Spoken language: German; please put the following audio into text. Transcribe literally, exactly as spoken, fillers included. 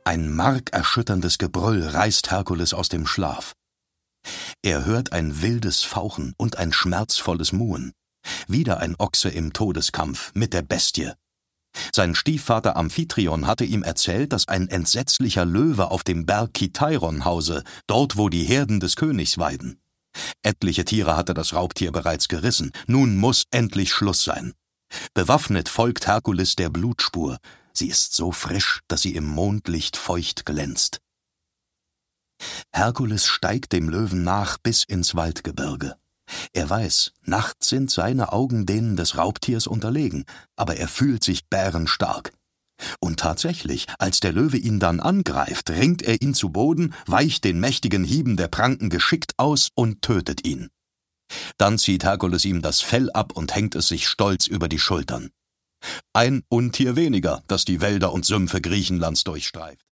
Ein markerschütterndes Gebrüll reißt Herkules aus dem Schlaf. Er hört ein wildes Fauchen und ein schmerzvolles Muhen. Wieder ein Ochse im Todeskampf mit der Bestie. Sein Stiefvater Amphitryon hatte ihm erzählt, dass ein entsetzlicher Löwe auf dem Berg Kithairon hause, dort wo die Herden des Königs weiden. Etliche Tiere hatte das Raubtier bereits gerissen, nun muss endlich Schluss sein. Bewaffnet folgt Herkules der Blutspur. Sie ist so frisch, dass sie im Mondlicht feucht glänzt. Herkules steigt dem Löwen nach bis ins Waldgebirge. Er weiß, nachts sind seine Augen denen des Raubtiers unterlegen, aber er fühlt sich bärenstark. Und tatsächlich, als der Löwe ihn dann angreift, ringt er ihn zu Boden, weicht den mächtigen Hieben der Pranken geschickt aus und tötet ihn. Dann zieht Herkules ihm das Fell ab und hängt es sich stolz über die Schultern. Ein Untier weniger, das die Wälder und Sümpfe Griechenlands durchstreift.